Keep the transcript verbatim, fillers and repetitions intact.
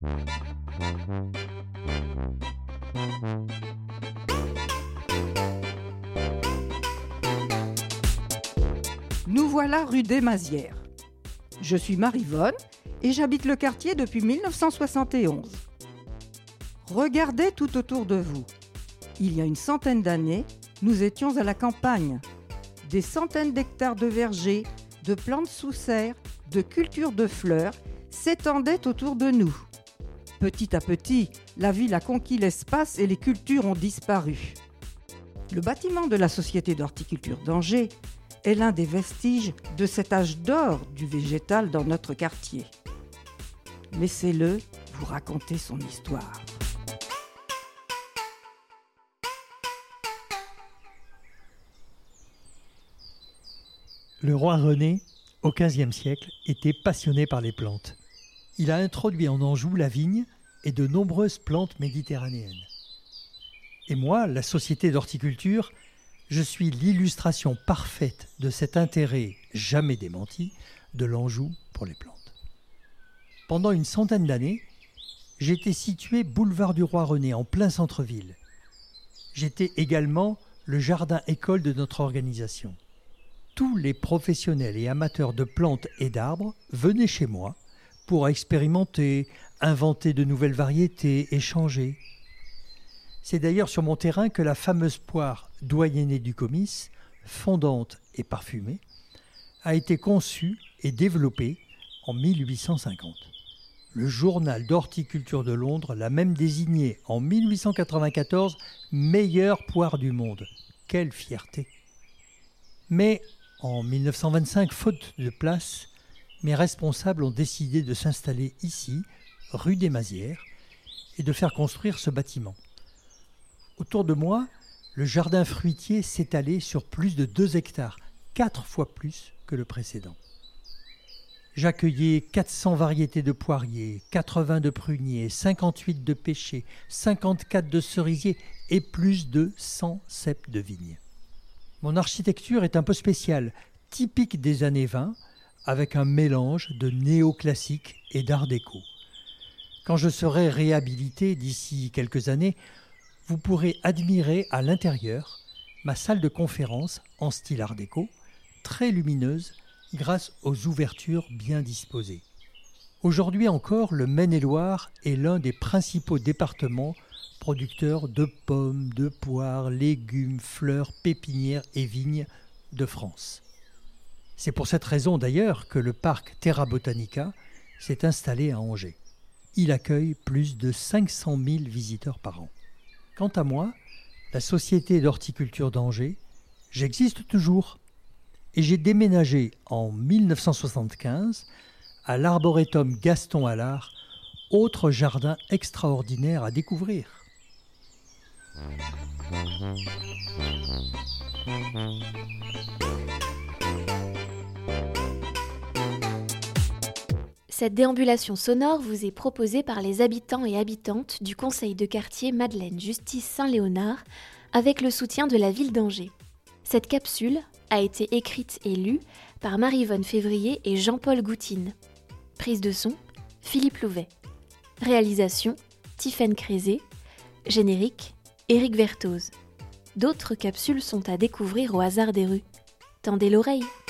Nous voilà rue des Mazières. Je suis Maryvonne et j'habite le quartier depuis mille neuf cent soixante et onze. Regardez tout autour de vous. Il y a une centaine d'années, nous étions à la campagne. Des centaines d'hectares de vergers, de plantes sous serre, de cultures de fleurs s'étendaient autour de nous. Petit à petit, la ville a conquis l'espace et les cultures ont disparu. Le bâtiment de la Société d'horticulture d'Angers est l'un des vestiges de cet âge d'or du végétal dans notre quartier. Laissez-le vous raconter son histoire. Le roi René, au quinzième siècle, était passionné par les plantes. Il a introduit en Anjou la vigne et de nombreuses plantes méditerranéennes. Et moi, la Société d'horticulture, je suis l'illustration parfaite de cet intérêt jamais démenti de l'Anjou pour les plantes. Pendant une centaine d'années, j'étais situé boulevard du Roi René, en plein centre-ville. J'étais également le jardin-école de notre organisation. Tous les professionnels et amateurs de plantes et d'arbres venaient chez moi pour expérimenter, inventer de nouvelles variétés, échanger. C'est d'ailleurs sur mon terrain que la fameuse poire doyennée du Comice, fondante et parfumée, a été conçue et développée en mille huit cent cinquante. Le journal d'horticulture de Londres l'a même désignée en mille huit cent quatre-vingt-quatorze meilleure poire du monde. Quelle fierté! Mais en mille neuf cent vingt-cinq, faute de place, mes responsables ont décidé de s'installer ici, rue des Mazières, et de faire construire ce bâtiment. Autour de moi, le jardin fruitier s'étalait sur plus de deux hectares, quatre fois plus que le précédent. J'accueillais quatre cents variétés de poiriers, quatre-vingts de pruniers, cinquante-huit de pêchers, cinquante-quatre de cerisiers et plus de cent cèpes de vignes. Mon architecture est un peu spéciale, typique des années vingt, avec un mélange de néoclassique et d'art déco. Quand je serai réhabilité d'ici quelques années, vous pourrez admirer à l'intérieur ma salle de conférence en style art déco, très lumineuse grâce aux ouvertures bien disposées. Aujourd'hui encore, le Maine-et-Loire est l'un des principaux départements producteurs de pommes, de poires, légumes, fleurs, pépinières et vignes de France. C'est pour cette raison d'ailleurs que le parc Terra Botanica s'est installé à Angers. Il accueille plus de cinq cent mille visiteurs par an. Quant à moi, la Société d'horticulture d'Angers, j'existe toujours. Et j'ai déménagé en mille neuf cent soixante-quinze à l'Arboretum Gaston Allard, autre jardin extraordinaire à découvrir. Cette déambulation sonore vous est proposée par les habitants et habitantes du conseil de quartier Madeleine Justice Saint-Léonard avec le soutien de la ville d'Angers. Cette capsule a été écrite et lue par Maryvonne Février et Jean-Paul Goutine. Prise de son, Philippe Louvet. Réalisation, Tiffaine Crézé. Générique, Éric Vertose. D'autres capsules sont à découvrir au hasard des rues. Tendez l'oreille.